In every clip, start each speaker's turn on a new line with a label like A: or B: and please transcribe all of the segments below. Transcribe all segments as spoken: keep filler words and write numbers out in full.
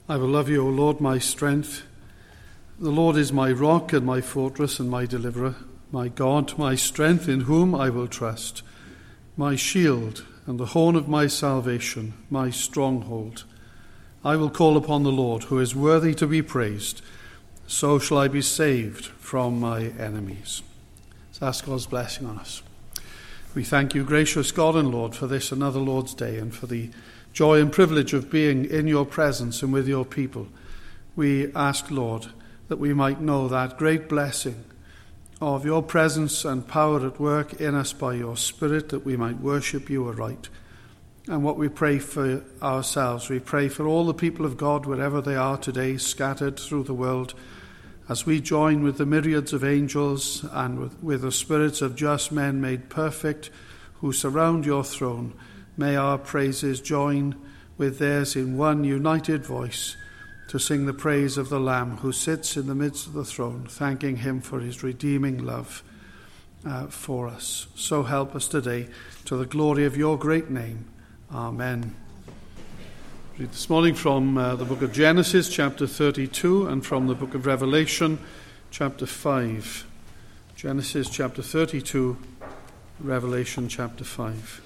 A: I will love you, O Lord, my strength. The Lord is my rock and my fortress and my deliverer, my God, my strength, in whom I will trust, my shield and the horn of my salvation, my stronghold. I will call upon the Lord, who is worthy to be praised. So shall I be saved from my enemies. Let's ask God's blessing on us. We thank you, gracious God and Lord, for this another Lord's Day and for the joy and privilege of being in your presence and with your people. We ask, Lord, that we might know that great blessing of your presence and power at work in us by your Spirit, that we might worship you aright. And what we pray for ourselves, we pray for all the people of God, wherever they are today, scattered through the world, as we join with the myriads of angels and with, with the spirits of just men made perfect who surround your throne. May our praises join with theirs in one united voice to sing the praise of the Lamb who sits in the midst of the throne, thanking him for his redeeming love uh, for us. So help us today to the glory of your great name. Amen. Read this morning from uh, the book of Genesis, chapter thirty-two, and from the book of Revelation, chapter five. Genesis, chapter thirty-two, Revelation, chapter five.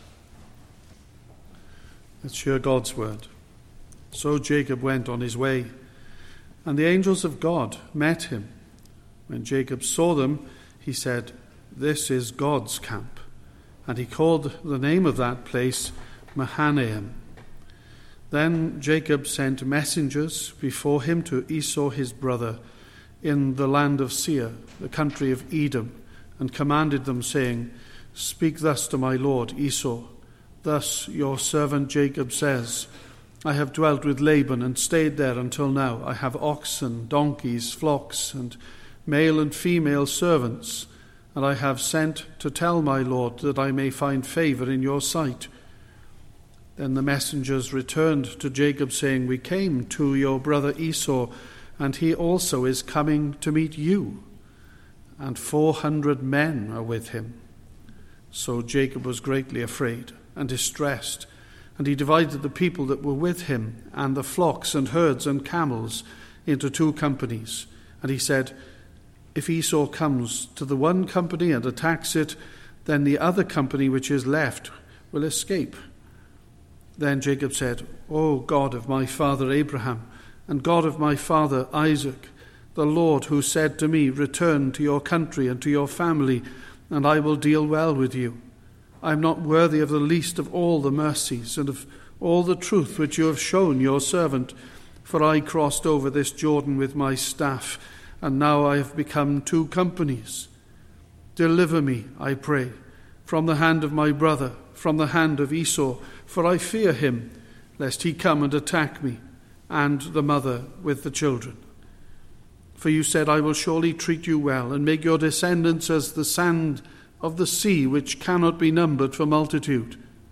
A: Let's hear God's word. So Jacob went on his way, and the angels of God met him. When Jacob saw them, he said, "This is God's camp." And he called the name of that place Mahanaim. Then Jacob sent messengers before him to Esau his brother in the land of Seir, the country of Edom, and commanded them, saying, "Speak thus to my lord Esau. Thus your servant Jacob says, I have dwelt with Laban and stayed there until now. I have oxen, donkeys, flocks, and male and female servants, and I have sent to tell my lord that I may find favor in your sight." Then the messengers returned to Jacob, saying, "We came to your brother Esau, and he also is coming to meet you, and four hundred men are with him." So Jacob was greatly afraid and distressed, and he divided the people that were with him and the flocks and herds and camels into two companies. And he said, "If Esau comes to the one company and attacks it, then the other company which is left will escape." Then Jacob said, "O God of my father Abraham, and God of my father Isaac, the Lord who said to me, 'Return to your country and to your family, and I will deal well with you.' I am not worthy of the least of all the mercies and of all the truth which you have shown your servant, for I crossed over this Jordan with my staff, and now I have become two companies. Deliver me, I pray, from the hand of my brother, from the hand of Esau, for I fear him, lest he come and attack me, and the mother with the children. For you said, I will surely treat you well, and make your descendants as the sand of the sea, which cannot be numbered for multitude."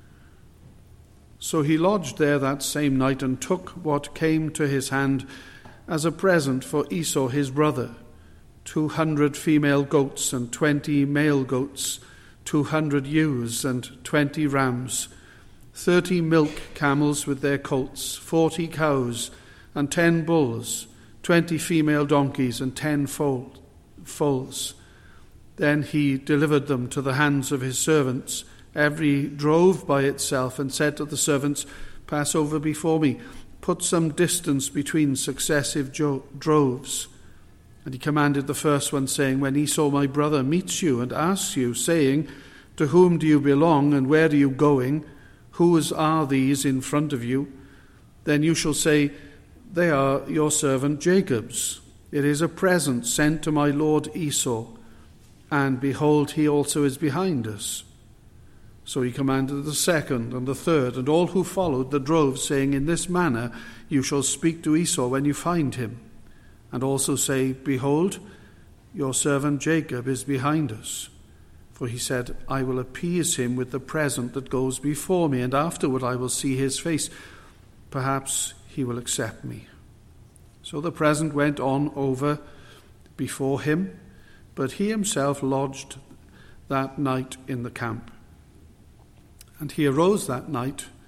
A: So he lodged there that same night, and took what came to his hand as a present for Esau his brother, two hundred female goats and twenty male goats, two hundred ewes and twenty rams, thirty milk camels with their colts, forty cows and ten bulls, twenty female donkeys and ten foal, foals. Then he delivered them to the hands of his servants, every drove by itself, and said to the servants, "Pass over before me, put some distance between successive jo- droves." And he commanded the first one, saying, "When Esau my brother meets you and asks you, saying, 'To whom do you belong, and where are you going? Whose are these in front of you?' Then you shall say, 'They are your servant Jacob's. It is a present sent to my lord Esau. And behold, he also is behind us.'" So he commanded the second and the third, and all who followed the drove, saying, "In this manner you shall speak to Esau when you find him. And also say, 'Behold, your servant Jacob is behind us.' For he said, 'I will appease him with the present that goes before me, and afterward I will see his face. Perhaps he will accept me.' So the present went on over before him, but he himself lodged that night in the camp. And he arose that night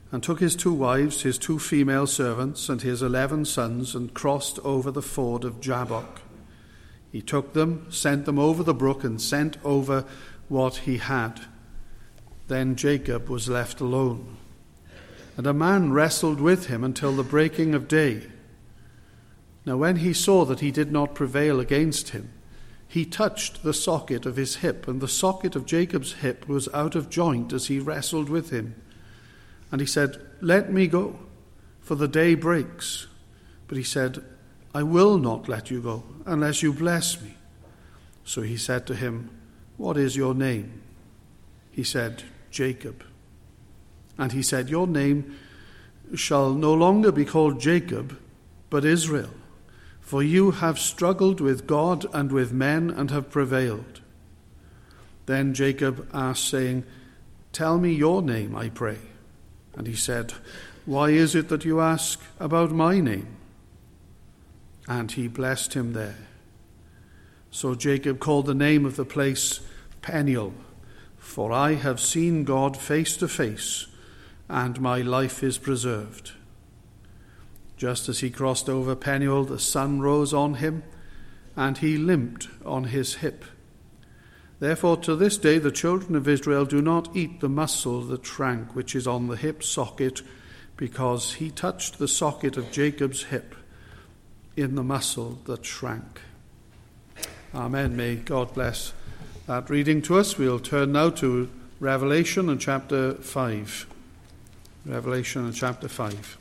A: and took his two wives, his two female servants, and his eleven sons, and crossed over the ford of Jabbok. He took them, sent them over the brook, and sent over what he had. Then Jacob was left alone, and a man wrestled with him until the breaking of day. Now when he saw that he did not prevail against him, he touched the socket of his hip, and the socket of Jacob's hip was out of joint as he wrestled with him. And he said, "Let me go, for the day breaks." But he said, "I will not let you go, unless you bless me." So he said to him, "What is your name?" He said, "Jacob." And he said, "Your name shall no longer be called Jacob, but Israel, for you have struggled with God and with men and have prevailed." Then Jacob asked, saying, "Tell me your name, I pray." And he said, "Why is it that you ask about my name?" And he blessed him there. So Jacob called the name of the place Peniel, for I have seen God face to face, and my life is preserved. Just as he crossed over Peniel, the sun rose on him, and he limped on his hip. Therefore to this day the children of Israel do not eat the muscle that shrank, which is on the hip socket, because he touched the socket of Jacob's hip in the muscle that shrank. Amen. May God bless that reading to us. We'll turn now to Revelation and chapter five. Revelation and chapter five.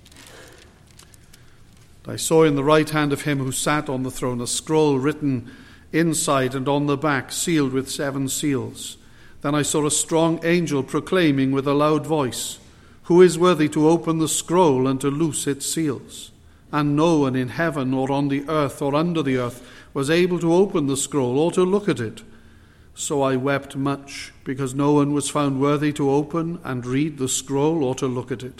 A: I saw in the right hand of him who sat on the throne a scroll written inside and on the back, sealed with seven seals. Then I saw a strong angel proclaiming with a loud voice, "Who is worthy to open the scroll and to loose its seals?" And no one in heaven or on the earth or under the earth was able to open the scroll or to look at it. So I wept much, because no one was found worthy to open and read the scroll or to look at it.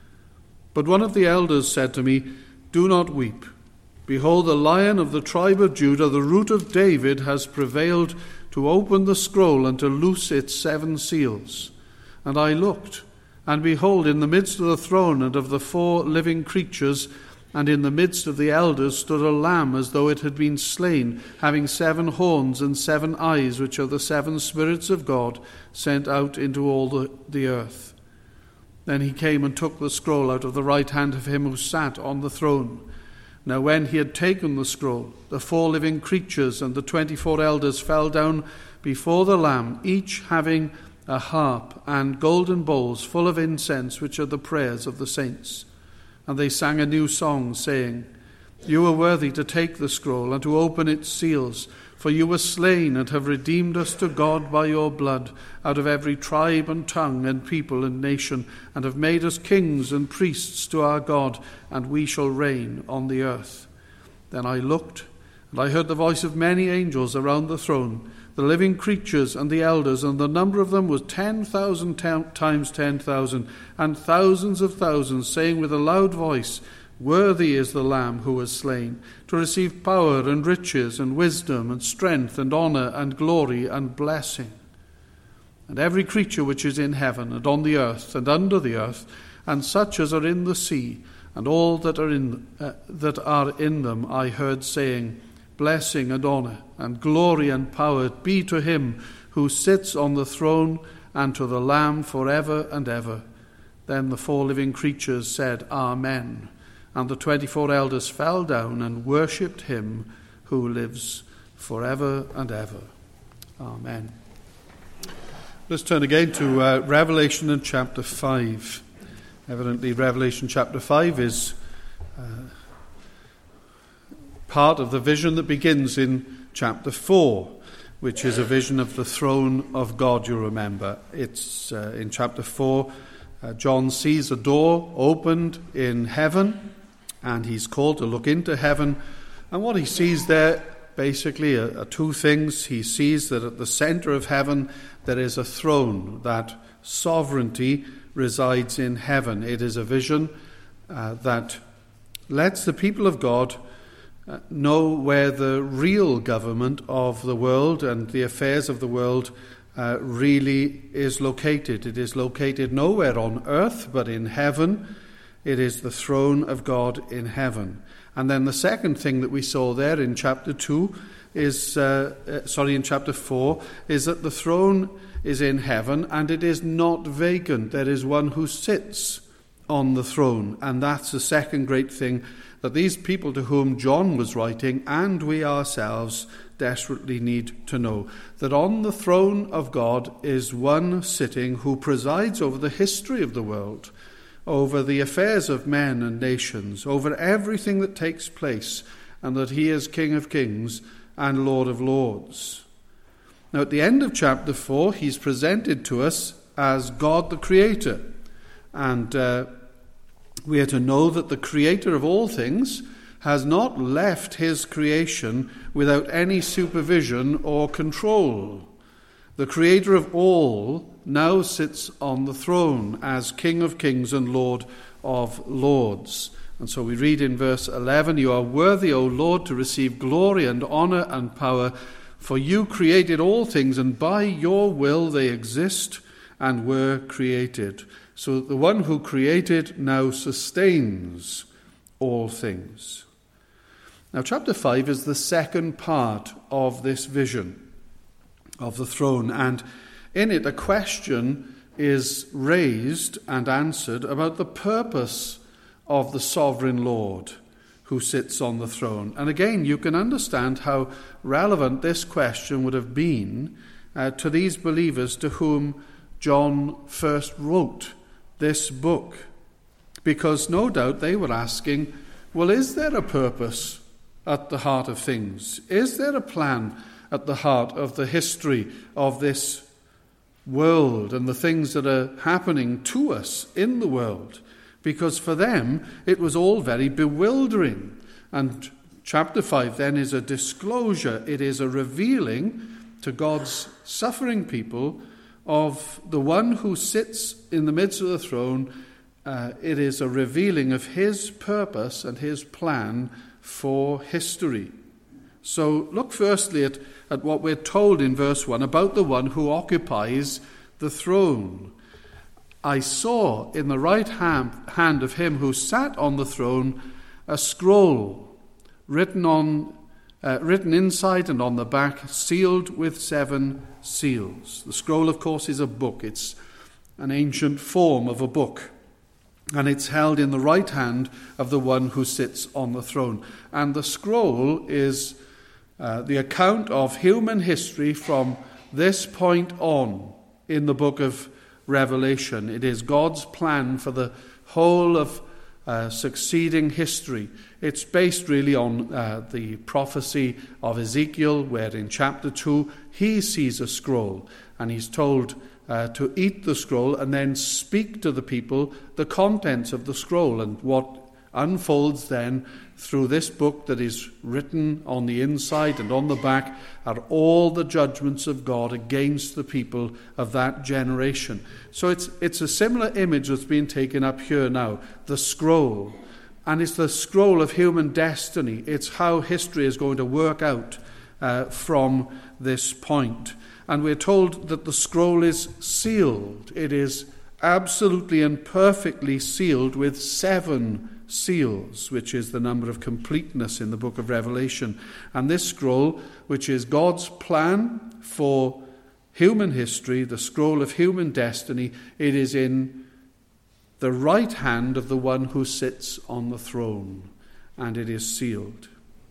A: But one of the elders said to me, "Do not weep. Behold, the Lion of the tribe of Judah, the Root of David, has prevailed to open the scroll and to loose its seven seals." And I looked, and behold, in the midst of the throne and of the four living creatures, and in the midst of the elders, stood a lamb as though it had been slain, having seven horns and seven eyes, which are the seven spirits of God sent out into all the, the earth. Then he came and took the scroll out of the right hand of him who sat on the throne. Now when he had taken the scroll, the four living creatures and the twenty-four elders fell down before the Lamb, each having a harp and golden bowls full of incense, which are the prayers of the saints. And they sang a new song, saying, "You are worthy to take the scroll and to open its seals, for you were slain and have redeemed us to God by your blood out of every tribe and tongue and people and nation, and have made us kings and priests to our God, and we shall reign on the earth." Then I looked, and I heard the voice of many angels around the throne, the living creatures and the elders, and the number of them was ten thousand times ten thousand, and thousands of thousands, saying with a loud voice, "Worthy is the Lamb who was slain, to receive power and riches and wisdom and strength and honour and glory and blessing." And every creature which is in heaven and on the earth and under the earth, and such as are in the sea, and all that are in uh, that are in them, I heard saying, "Blessing and honour and glory and power be to him who sits on the throne and to the Lamb forever and ever." Then the four living creatures said, "Amen." And the twenty-four elders fell down and worshipped him who lives forever and ever. Amen. Let's turn again to uh, Revelation in chapter five. Evidently, Revelation chapter five is uh, part of the vision that begins in chapter four, which is a vision of the throne of God, you remember. It's uh, in chapter four, uh, John sees a door opened in heaven, and he's called to look into heaven. And what he sees there, basically, are, are two things. He sees that at the center of heaven there is a throne, that sovereignty resides in heaven. It is a vision uh, that lets the people of God uh, know where the real government of the world and the affairs of the world uh, really is located. It is located nowhere on earth but in heaven. It is the throne of God in heaven. And then the second thing that we saw there in chapter two is, uh, uh, sorry, in chapter four, is that the throne is in heaven and it is not vacant. There is one who sits on the throne. And that's the second great thing that these people to whom John was writing, and we ourselves, desperately need to know. That on the throne of God is one sitting who presides over the history of the world, over the affairs of men and nations, over everything that takes place, and that he is King of kings and Lord of lords. Now at the end of chapter four, he's presented to us as God the Creator. And uh, we are to know that the Creator of all things has not left his creation without any supervision or control. The Creator of all now sits on the throne as King of kings and Lord of lords. And so we read in verse eleven, "You are worthy, O Lord, to receive glory and honor and power, for you created all things, and by your will they exist and were created." So that the one who created now sustains all things. Now chapter five is the second part of this vision of the throne, and in it a question is raised and answered about the purpose of the sovereign Lord who sits on the throne. And again, you can understand how relevant this question would have been uh, to these believers to whom John first wrote this book, because no doubt they were asking, well, is there a purpose at the heart of things? Is there a plan at the heart of the history of this world and the things that are happening to us in the world? Because for them it was all very bewildering. And chapter five then is a disclosure, it is a revealing to God's suffering people of the one who sits in the midst of the throne. Uh, it is a revealing of his purpose and his plan for history. So look firstly at, at what we're told in verse one about the one who occupies the throne. "I saw in the right hand, hand of him who sat on the throne a scroll written on Uh, written inside and on the back, sealed with seven seals." The scroll, of course, is a book. It's an ancient form of a book. And it's held in the right hand of the one who sits on the throne. And the scroll is uh, the account of human history from this point on in the book of Revelation. It is God's plan for the whole of Uh, succeeding history. It's based really on uh, the prophecy of Ezekiel, where in chapter two he sees a scroll and he's told uh, to eat the scroll and then speak to the people the contents of the scroll. And what unfolds then through this book that is written on the inside and on the back are all the judgments of God against the people of that generation. So it's it's a similar image that's been taken up here now, the scroll. And it's the scroll of human destiny. It's how history is going to work out uh, from this point. And we're told that the scroll is sealed. It is absolutely and perfectly sealed with seven seals, which is the number of completeness in the book of Revelation. And this scroll, which is God's plan for human history, the scroll of human destiny, it is in the right hand of the one who sits on the throne, and it is sealed.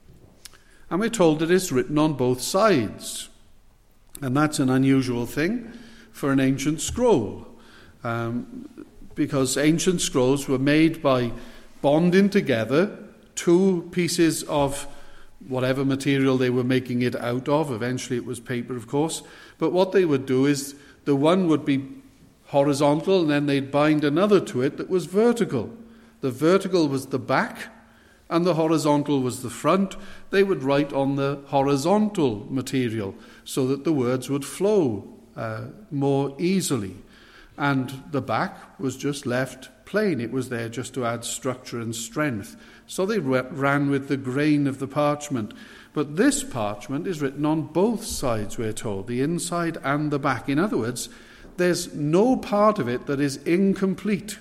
A: And we're told that it's written on both sides. And that's an unusual thing for an ancient scroll, um, because ancient scrolls were made by bonding together two pieces of whatever material they were making it out of. Eventually it was paper, of course. But what they would do is the one would be horizontal and then they'd bind another to it that was vertical. The vertical was the back and the horizontal was the front. They would write on the horizontal material so that the words would flow uh, more easily. And the back was just left plain. It was there just to add structure and strength. So they ran with the grain of the parchment. But this parchment is written on both sides, we're told, the inside and the back. In other words, there's no part of it that is incomplete.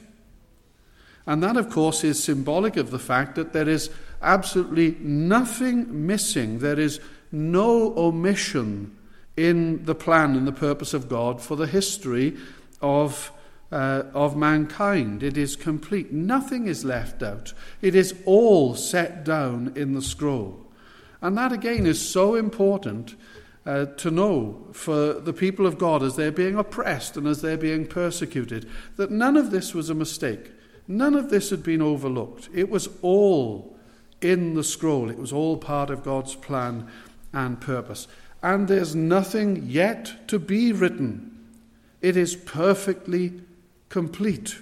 A: And that, of course, is symbolic of the fact that there is absolutely nothing missing. There is no omission in the plan and the purpose of God for the history of uh, of mankind. It is complete. Nothing is left out. It is all set down in the scroll. And that, again, is so important uh, to know for the people of God as they're being oppressed and as they're being persecuted, that none of this was a mistake. None of this had been overlooked. It was all in the scroll. It was all part of God's plan and purpose. And there's nothing yet to be written. It is perfectly complete.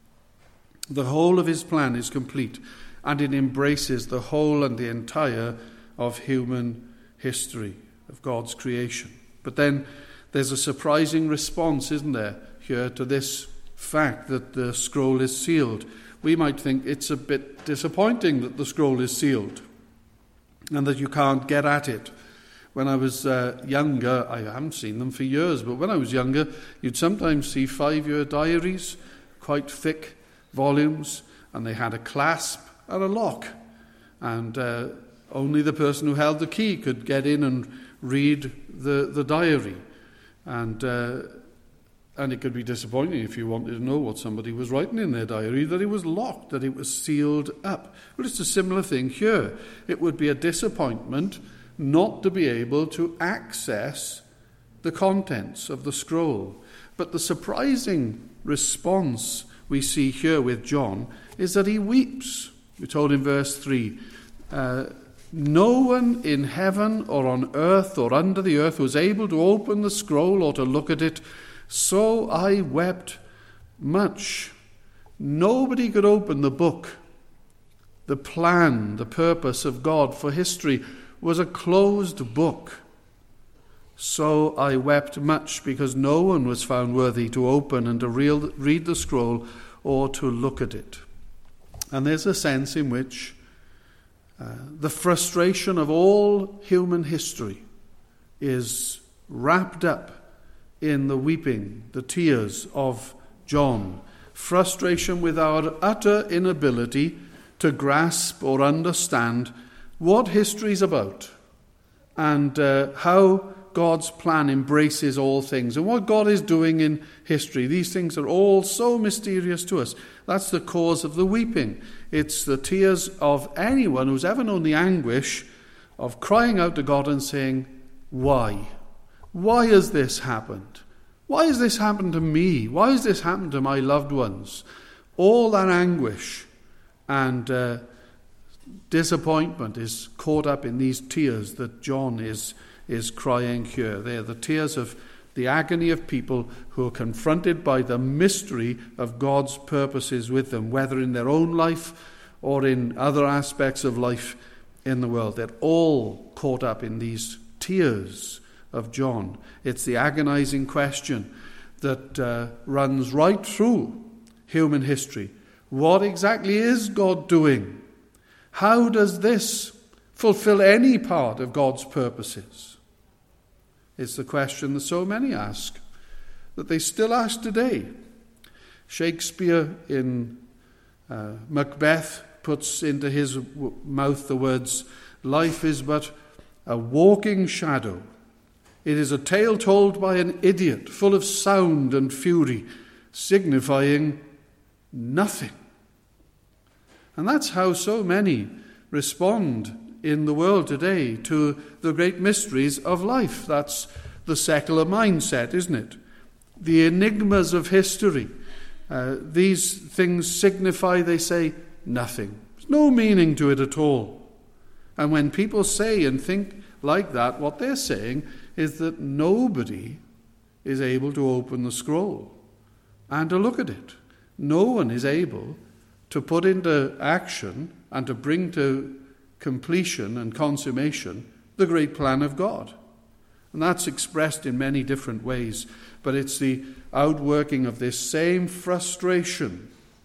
A: The whole of his plan is complete, and it embraces the whole and the entire of human history, of God's creation. But then there's a surprising response, isn't there, here to this fact that the scroll is sealed. We might think it's a bit disappointing that the scroll is sealed and that you can't get at it. When I was uh, younger, I haven't seen them for years, but when I was younger, you'd sometimes see five-year diaries, quite thick volumes, and they had a clasp and a lock. And uh, only the person who held the key could get in and read the, the diary. And uh, and it could be disappointing if you wanted to know what somebody was writing in their diary, that it was locked, that it was sealed up. Well, it's a similar thing here. It would be a disappointment not to be able to access the contents of the scroll. But the surprising response we see here with John is that he weeps. We're told in verse three, uh, no one in heaven or on earth or under the earth was able to open the scroll or to look at it, so I wept much. Nobody could open the book. The plan, the purpose of God for history was a closed book. So I wept much because no one was found worthy to open and to read the scroll or to look at it. And there's a sense in which uh, the frustration of all human history is wrapped up in the weeping, the tears of John. Frustration with our utter inability to grasp or understand what history is about and uh, how God's plan embraces all things and what God is doing in history. These things are all so mysterious to us. That's the cause of the weeping. It's the tears of anyone who's ever known the anguish of crying out to God and saying, why? Why has this happened? Why has this happened to me? Why has this happened to my loved ones? All that anguish and uh, disappointment is caught up in these tears that John is, is crying here. They are the tears of the agony of people who are confronted by the mystery of God's purposes with them, whether in their own life or in other aspects of life in the world. They're all caught up in these tears of John. It's the agonizing question that uh, runs right through human history. What exactly is God doing? How does this fulfill any part of God's purposes? It's the question that so many ask, that they still ask today. Shakespeare in uh, Macbeth puts into his w- mouth the words, life is but a walking shadow. It is a tale told by an idiot, full of sound and fury, signifying nothing. And that's how so many respond in the world today to the great mysteries of life. That's the secular mindset, isn't it? The enigmas of history. Uh, these things signify, they say, nothing. There's no meaning to it at all. And when people say and think like that, what they're saying is that nobody is able to open the scroll and to look at it. No one is able to put into action and to bring to completion and consummation the great plan of God. And that's expressed in many different ways, but it's the outworking of this same frustration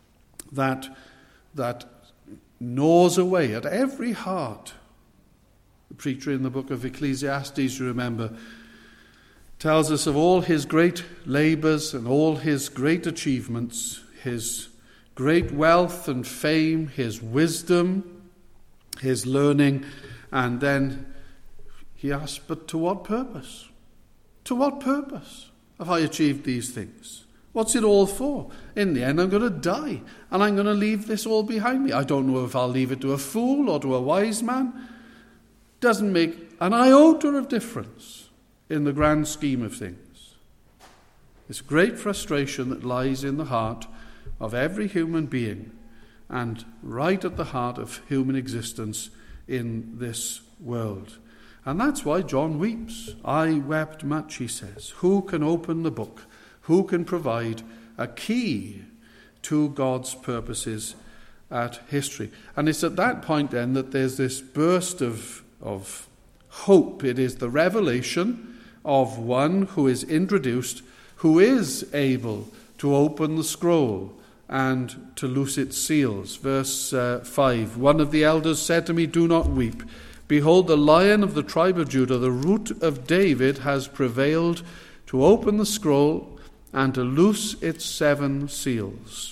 A: that, that gnaws away at every heart. The preacher in the book of Ecclesiastes, you remember, tells us of all his great labours and all his great achievements, his great wealth and fame, his wisdom, his learning, and then he asks, but to what purpose? To what purpose have I achieved these things? What's it all for? In the end, I'm going to die, and I'm going to leave this all behind me. I don't know if I'll leave it to a fool or to a wise man. Doesn't make an iota of difference in the grand scheme of things. This great frustration that lies in the heart of every human being and right at the heart of human existence in this world. And that's why John weeps. I wept much, he says. Who can open the book? Who can provide a key to God's purposes at history? And it's at that point then that there's this burst of, of hope. It is the revelation of one who is introduced, who is able to open the scroll and to loose its seals. Verse uh, five, one of the elders said to me, do not weep. Behold, the Lion of the tribe of Judah, the Root of David, has prevailed to open the scroll and to loose its seven seals.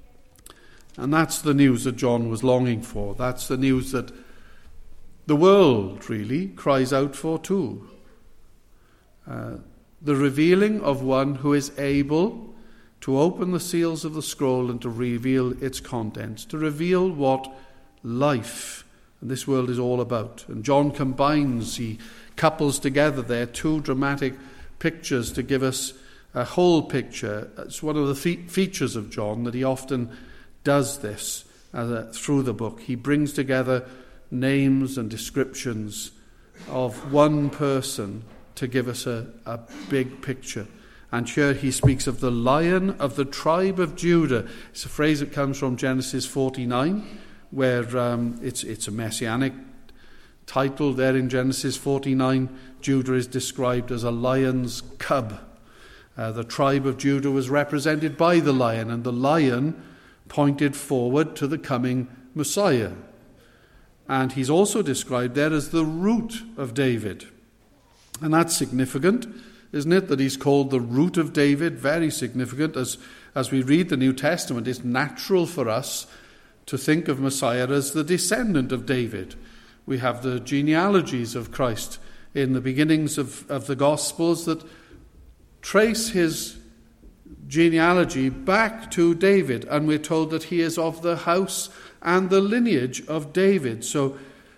A: And that's the news that John was longing for. That's the news that the world really cries out for too. Uh, the revealing of one who is able to open the seals of the scroll and to reveal its contents, to reveal what life and this world is all about. And John combines, he couples together there two dramatic pictures to give us a whole picture. It's one of the fe- features of John that he often does this uh, through the book. He brings together names and descriptions of one person to give us a, a big picture. And here he speaks of the Lion of the tribe of Judah. It's a phrase that comes from Genesis forty-nine, where um, it's, it's a messianic title there in Genesis forty-nine. Judah is described as a lion's cub. Uh, the tribe of Judah was represented by the lion, and the lion pointed forward to the coming Messiah. And he's also described there as the root of David. And that's significant, isn't it, that he's called the root of David? Very significant. As, as we read the New Testament, it's natural for us to think of Messiah as the descendant of David. We have the genealogies of Christ in the beginnings of, of the Gospels that trace his genealogy back to David, and we're told that he is of the house and the lineage of David. So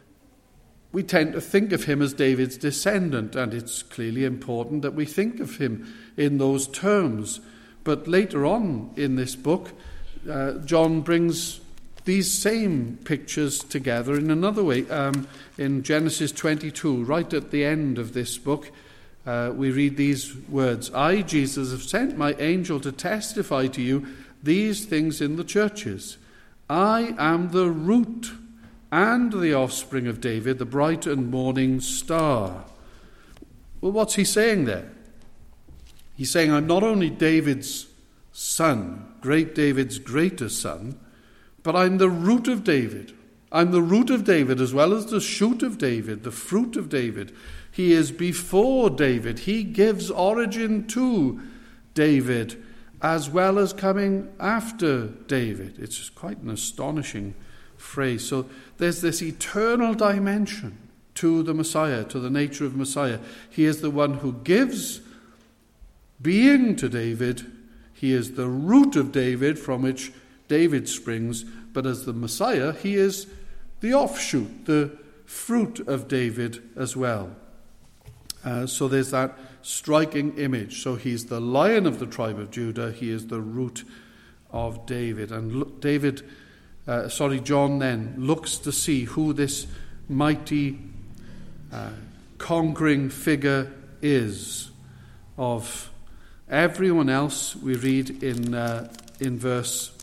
A: we tend to think of him as David's descendant, and it's clearly important that we think of him in those terms. But later on in this book, uh, John brings these same pictures together in another way. Um, in Genesis twenty-two, right at the end of this book, uh, we read these words, I, Jesus, have sent my angel to testify to you these things in the churches. I am the root and the offspring of David, the bright and morning star. Well, what's he saying there? He's saying, I'm not only David's son, great David's greater son, but I'm the root of David. I'm the root of David as well as the shoot of David, the fruit of David. He is before David. He gives origin to David as well as coming after David. It's just quite an astonishing phrase. So there's this eternal dimension to the Messiah, to the nature of Messiah. He is the one who gives being to David. He is the root of David from which David springs, but as the Messiah, he is the offshoot, the fruit of David as well. Uh, so there's that striking image. So he's the Lion of the tribe of Judah. He is the root of David. And look, David, uh, sorry, John then looks to see who this mighty, uh, conquering figure is. Of everyone else, we read in uh, in verse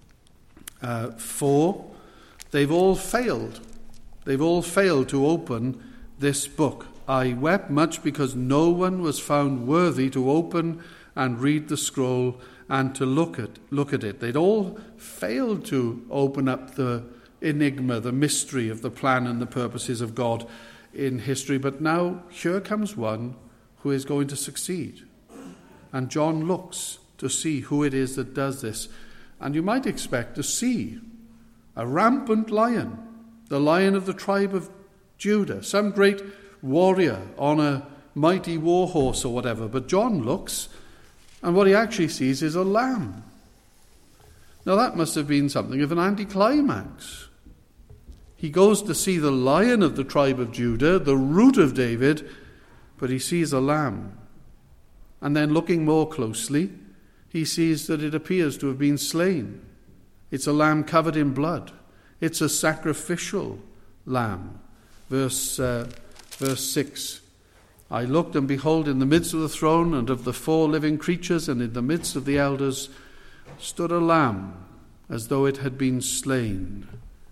A: uh, four, they've all failed. They've all failed to open this book. I wept much because no one was found worthy to open and read the scroll and to look at look at it. They'd all failed to open up the enigma, the mystery of the plan and the purposes of God in history. But now here comes one who is going to succeed. And John looks to see who it is that does this. And you might expect to see a rampant lion, the lion of the tribe of Judah, some great warrior on a mighty war horse or whatever. But John looks, and what he actually sees is a lamb. Now that must have been something of an anticlimax. He goes to see the lion of the tribe of Judah, the root of David, but he sees a lamb. And then looking more closely, he sees that it appears to have been slain. It's a lamb covered in blood. It's a sacrificial lamb. Verse, uh, verse six. I looked, and behold, in the midst of the throne and of the four living creatures, and in the midst of the elders, stood a lamb, as though it had been slain.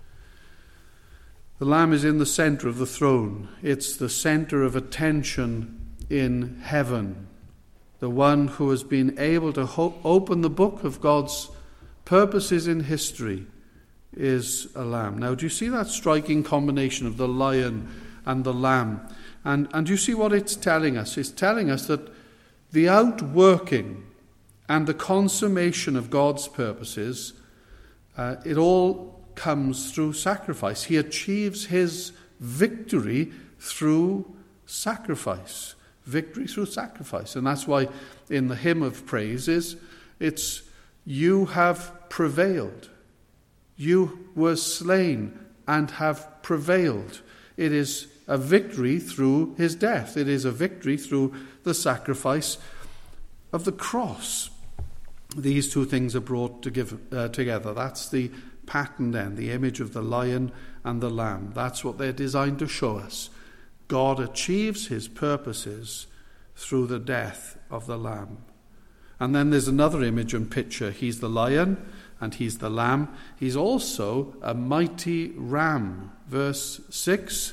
A: The lamb is in the center of the throne. It's the center of attention in heaven. The one who has been able to ho- open the book of God's purposes in history is a lamb. Now, do you see that striking combination of the lion and the lamb? And, and you see what it's telling us? It's telling us that the outworking and the consummation of God's purposes, uh, it all comes through sacrifice. He achieves his victory through sacrifice. Victory through sacrifice. And that's why in the hymn of praises, it's, you have prevailed. You were slain and have prevailed. It is a victory through his death. It is a victory through the sacrifice of the cross. These two things are brought to give, uh, together. That's the pattern then, the image of the lion and the lamb. That's what they're designed to show us. God achieves his purposes through the death of the lamb. And then there's another image and picture. He's the lion and he's the lamb. He's also a mighty ram. Verse six.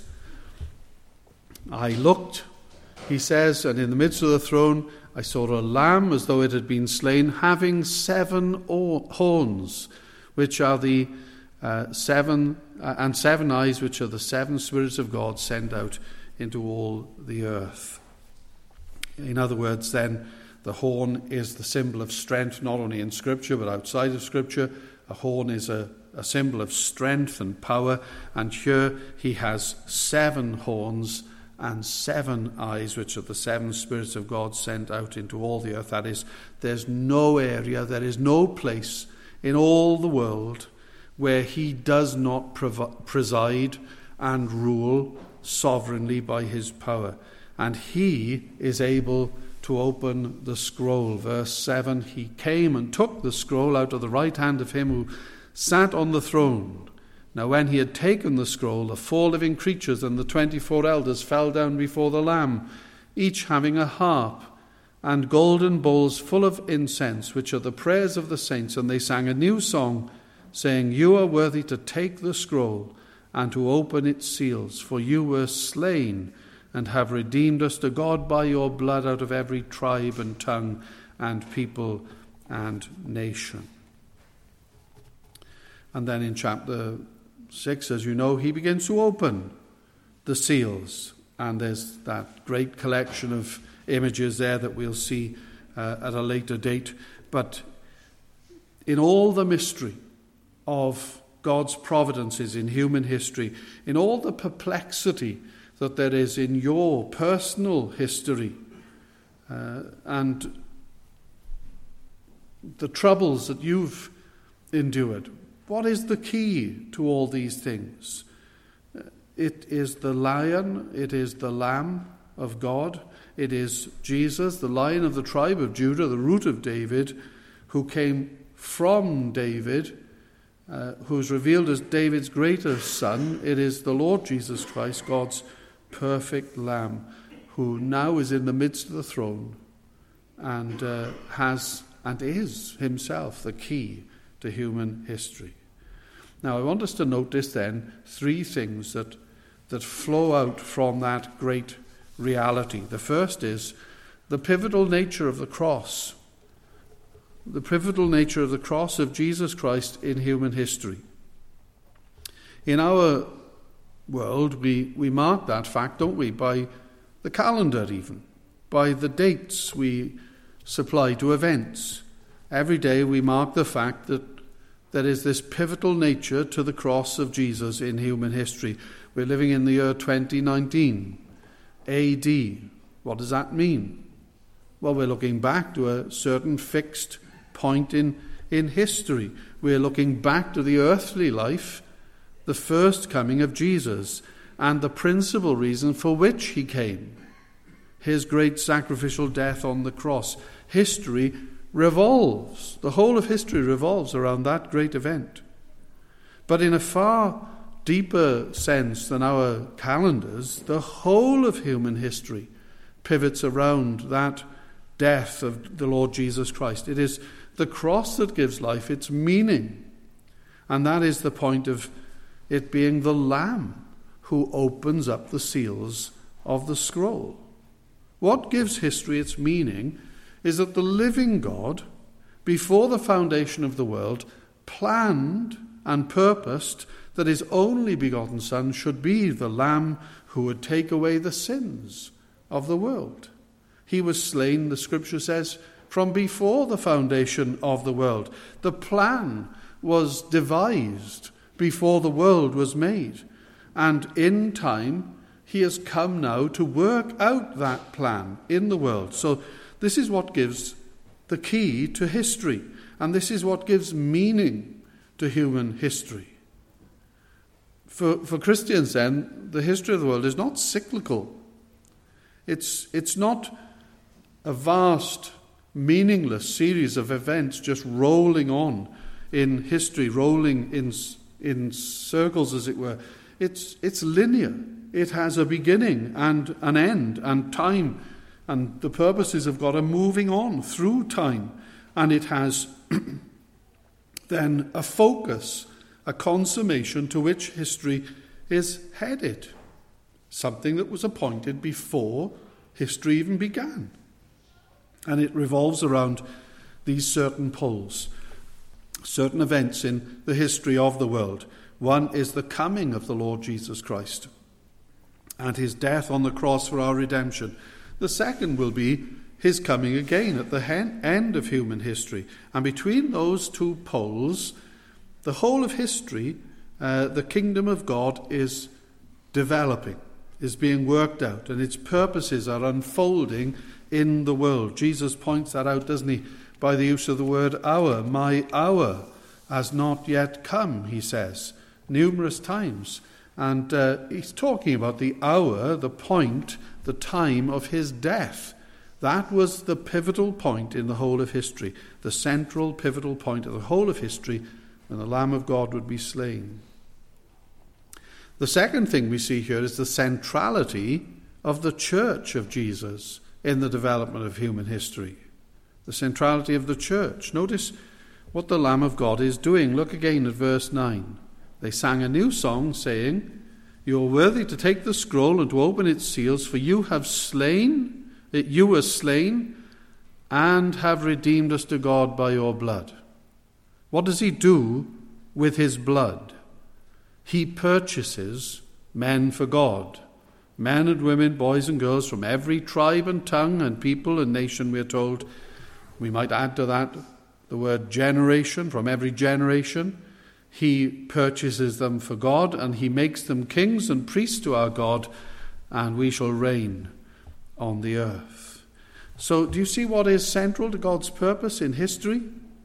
A: I looked, he says, and in the midst of the throne I saw a lamb as though it had been slain, having seven horns, which are the uh, seven, uh, and seven eyes, which are the seven spirits of God sent out into all the earth. In other words, then, the horn is the symbol of strength, not only in Scripture but outside of Scripture. A horn is a, a symbol of strength and power, and here he has seven horns and seven eyes, which are the seven spirits of God sent out into all the earth. That is, there's no area, there is no place in all the world where he does not prov- preside and rule sovereignly by his power. And he is able to open the scroll. Verse seven, he came and took the scroll out of the right hand of him who sat on the throne. Now when he had taken the scroll, the four living creatures and the twenty-four elders fell down before the Lamb, each having a harp and golden bowls full of incense, which are the prayers of the saints. And they sang a new song, saying, you are worthy to take the scroll and to open its seals, for you were slain and have redeemed us to God by your blood out of every tribe and tongue and people and nation. And then in chapter six, as you know, he begins to open the seals. And there's that great collection of images there that we'll see uh, at a later date. But in all the mystery of God's providences in human history, in all the perplexity that there is in your personal history, uh, and the troubles that you've endured, what is the key to all these things? It is the lion, it is the Lamb of God, it is Jesus, the Lion of the tribe of Judah, the root of David, who came from David, uh, who is revealed as David's greater son. It is the Lord Jesus Christ, God's perfect Lamb, who now is in the midst of the throne and uh, has and is himself the key to human history. Now I want us to notice then three things that that flow out from that great reality. The first is the pivotal nature of the cross. the pivotal nature of the cross of Jesus Christ in human history. In our world, we, we mark that fact, don't we, by the calendar even, by the dates we supply to events. Every day we mark the fact that there is this pivotal nature to the cross of Jesus in human history. We're living in the year twenty nineteen, A D. What does that mean? Well, we're looking back to a certain fixed point in, in history. We're looking back to the earthly life, the first coming of Jesus, and the principal reason for which he came, his great sacrificial death on the cross. History revolves, the whole of history revolves around that great event. But in a far deeper sense than our calendars, the whole of human history pivots around that death of the Lord Jesus Christ. It is the cross that gives life its meaning. And that is the point of it being the Lamb who opens up the seals of the scroll. What gives history its meaning is that the living God, before the foundation of the world, planned and purposed that his only begotten Son should be the Lamb who would take away the sins of the world. He was slain, the Scripture says, from before the foundation of the world. The plan was devised before the world was made. And in time, he has come now to work out that plan in the world. So this is what gives the key to history. And this is what gives meaning to human history. For, for Christians then, the history of the world is not cyclical. It's, it's not a vast, meaningless series of events just rolling on in history, rolling in, in circles, as it were. It's, it's linear. It has a beginning and an end, and time, and the purposes of God are moving on through time. And it has then a focus, a consummation to which history is headed. Something that was appointed before history even began. And it revolves around these certain poles, certain events in the history of the world. One is the coming of the Lord Jesus Christ and his death on the cross for our redemption. The second will be his coming again at the end of human history. And between those two poles, the whole of history, uh, the kingdom of God is developing, is being worked out, and its purposes are unfolding in the world. Jesus points that out, doesn't he, by the use of the word hour. My hour has not yet come, he says, numerous times. And uh, he's talking about the hour, the point, the time of his death. That was the pivotal point in the whole of history, the central pivotal point of the whole of history, when the Lamb of God would be slain. The second thing we see here is the centrality of the church of Jesus in the development of human history. The centrality of the church. Notice what the Lamb of God is doing. Look again at verse nine. They sang a new song, saying, "You are worthy to take the scroll and to open its seals, for you have slain, you were slain, and have redeemed us to God by your blood." What does he do with his blood? He purchases men for God. Men and women, boys and girls from every tribe and tongue and people and nation, we are told. We might add to that the word generation, from every generation. He purchases them for God, and he makes them kings and priests to our God, and we shall reign on the earth. So do you see what is central to God's purpose in history?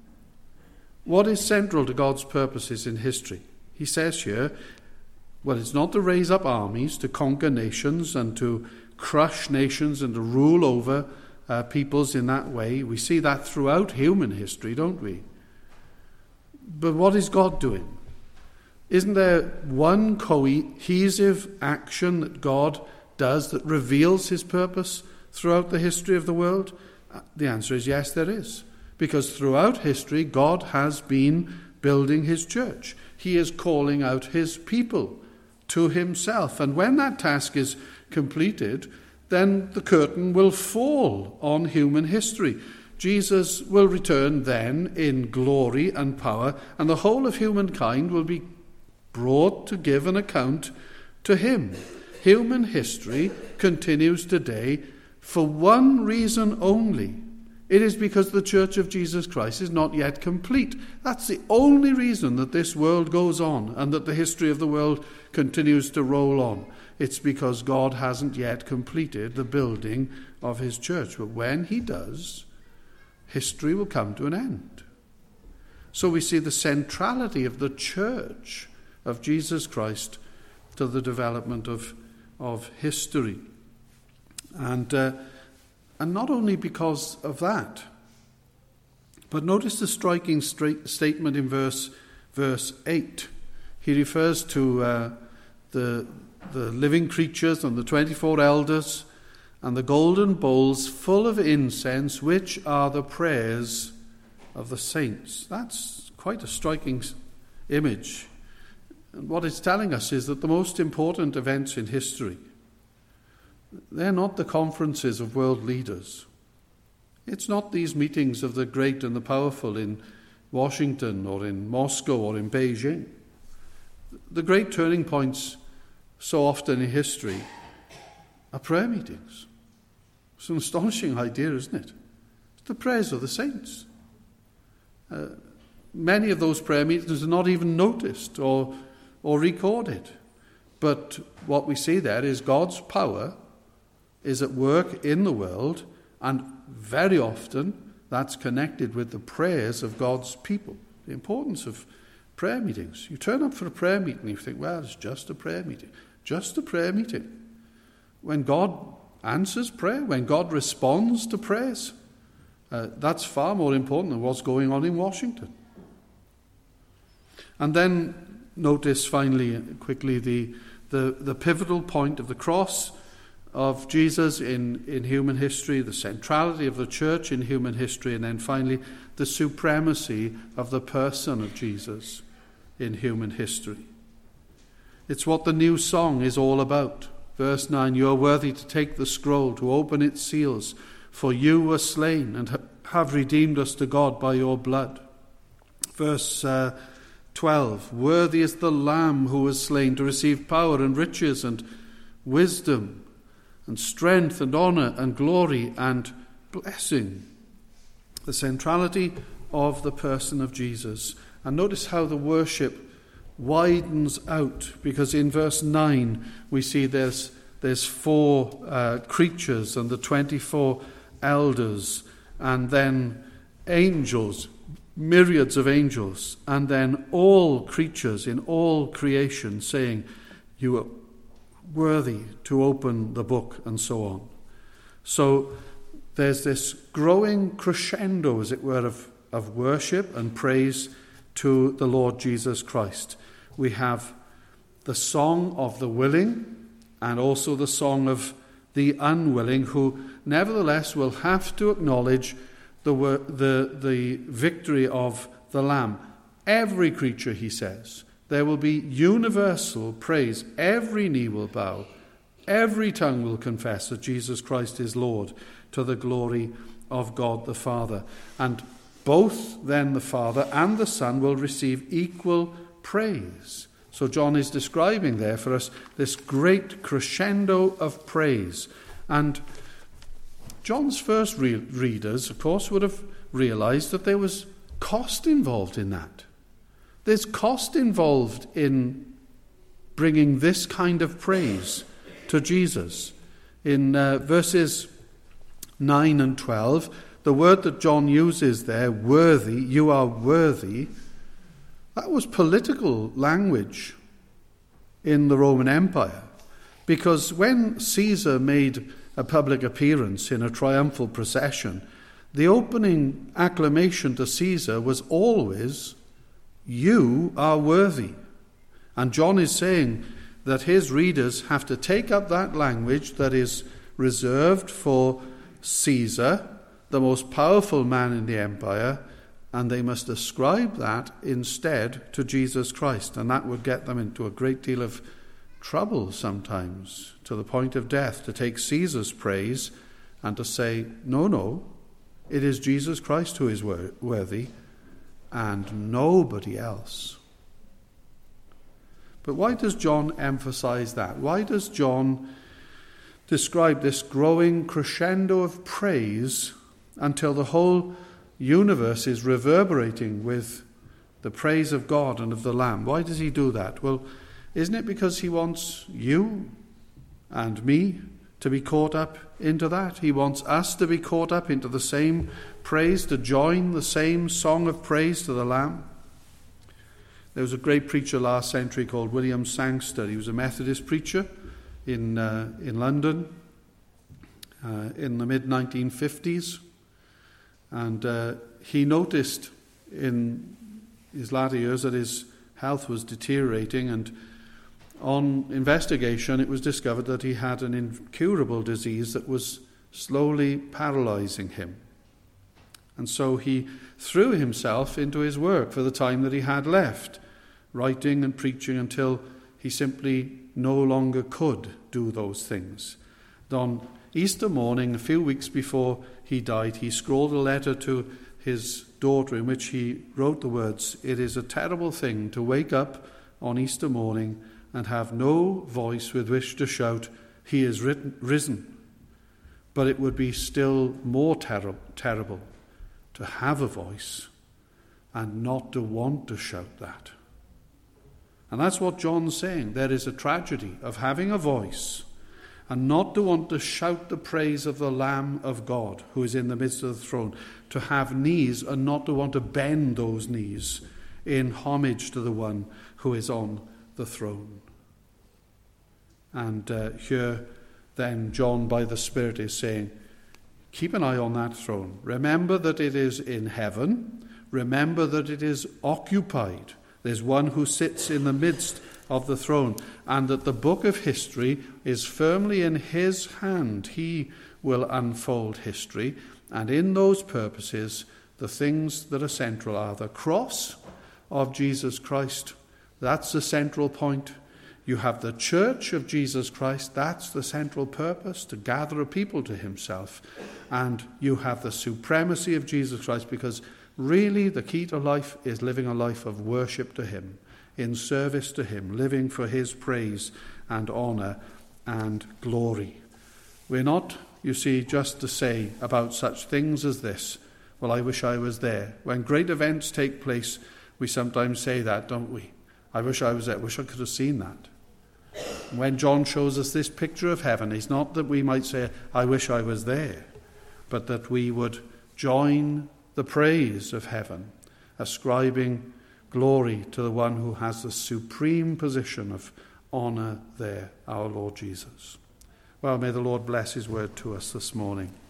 A: What is central to God's purposes in history? He says here, well, it's not to raise up armies, to conquer nations and to crush nations and to rule over uh, peoples in that way. We see that throughout human history, don't we? But what is God doing? Isn't there one cohesive action that God does that reveals his purpose throughout the history of the world? The answer is yes, there is. Because throughout history, God has been building his church. He is calling out his people to himself. And when that task is completed, then the curtain will fall on human history. Jesus will return then in glory and power, and the whole of humankind will be brought to give an account to him. Human history continues today for one reason only. It is because the Church of Jesus Christ is not yet complete. That's the only reason that this world goes on and that the history of the world continues to roll on. It's because God hasn't yet completed the building of his church. But when he does, history will come to an end. So we see the centrality of the church of Jesus Christ to the development of, of history. And, uh, and not only because of that, but notice the striking straight statement in verse, verse eight. He refers to uh, the, the living creatures and the twenty-four elders and the golden bowls full of incense, which are the prayers of the saints. That's quite a striking image. And what it's telling us is that the most important events in history, they're not the conferences of world leaders. It's not these meetings of the great and the powerful in Washington or in Moscow or in Beijing. The great turning points so often in history are prayer meetings. It's an astonishing idea, isn't it? It's the prayers of the saints. Uh, many of those prayer meetings are not even noticed or or recorded. But what we see there is God's power is at work in the world, and very often that's connected with the prayers of God's people. The importance of prayer meetings. You turn up for a prayer meeting and you think, well, it's just a prayer meeting. Just a prayer meeting. When God answers prayer, when God responds to prayers, uh, that's far more important than what's going on in Washington. And then notice finally, quickly, the, the, the pivotal point of the cross of Jesus in, in human history, the centrality of the church in human history, and then finally the supremacy of the person of Jesus in human history. It's what the new song is all about. Verse nine, you are worthy to take the scroll, to open its seals, for you were slain and have redeemed us to God by your blood. Verse uh, twelve, worthy is the Lamb who was slain to receive power and riches and wisdom and strength and honor and glory and blessing. The centrality of the person of Jesus. And notice how the worship widens out, because in verse nine we see there's, there's four uh, creatures and the twenty-four elders, and then angels, myriads of angels, and then all creatures in all creation saying, you are worthy to open the book, and so on. So there's this growing crescendo, as it were, of, of worship and praise to the Lord Jesus Christ. We have the song of the willing and also the song of the unwilling, who nevertheless will have to acknowledge the, the, the victory of the Lamb. Every creature, he says, there will be universal praise. Every knee will bow. Every tongue will confess that Jesus Christ is Lord, to the glory of God the Father. And both then the Father and the Son will receive equal praise. So John is describing there for us this great crescendo of praise. And John's first re- readers, of course, would have realized that there was cost involved in that. There's cost involved in bringing this kind of praise to Jesus. In uh, verses nine and twelve, the word that John uses there, worthy, you are worthy, that was political language in the Roman Empire. Because when Caesar made a public appearance in a triumphal procession, the opening acclamation to Caesar was always, you are worthy. And John is saying that his readers have to take up that language that is reserved for Caesar, the most powerful man in the empire, and they must ascribe that instead to Jesus Christ. And that would get them into a great deal of trouble sometimes, to the point of death, to take Caesar's praise and to say, no, no, It is Jesus Christ who is wor- worthy and nobody else. But why does John emphasize that? Why does John describe this growing crescendo of praise until the whole universe is reverberating with the praise of God and of the Lamb? Why does he do that? Well, isn't it because he wants you and me to be caught up into that? He wants us to be caught up into the same praise, to join the same song of praise to the Lamb. There was a great preacher last century called William Sangster. He was a Methodist preacher in uh, in London uh, in the mid nineteen fifties. And uh, he noticed in his latter years that his health was deteriorating, and on investigation it was discovered that he had an incurable disease that was slowly paralyzing him. And so he threw himself into his work for the time that he had left, writing and preaching until he simply no longer could do those things. And on Easter morning, a few weeks before he died, he scrawled a letter to his daughter in which he wrote the words, "It is a terrible thing to wake up on Easter morning and have no voice with which to shout, 'He is risen.' But it would be still more ter- terrible to have a voice and not to want to shout that." And that's what John's saying. There is a tragedy of having a voice and not to want to shout the praise of the Lamb of God who is in the midst of the throne, to have knees and not to want to bend those knees in homage to the one who is on the throne. And uh, here then John by the Spirit is saying, keep an eye on that throne. Remember that it is in heaven. Remember that it is occupied. There's one who sits in the midst of the throne, and that the book of history is firmly in his hand. He will unfold history, and in those purposes, the things that are central are the cross of Jesus Christ. That's the central point. You have the church of Jesus Christ. That's the central purpose, to gather a people to himself. And you have the supremacy of Jesus Christ, because really the key to life is living a life of worship to him, in service to him, living for his praise and honour and glory. We're not, you see, just to say about such things as this, well, I wish I was there. When great events take place, we sometimes say that, don't we? I wish I was there. I wish I could have seen that. When John shows us this picture of heaven, it's not that we might say, I wish I was there, but that we would join the praise of heaven, ascribing glory to the one who has the supreme position of honour there, our Lord Jesus. Well, may the Lord bless his word to us this morning.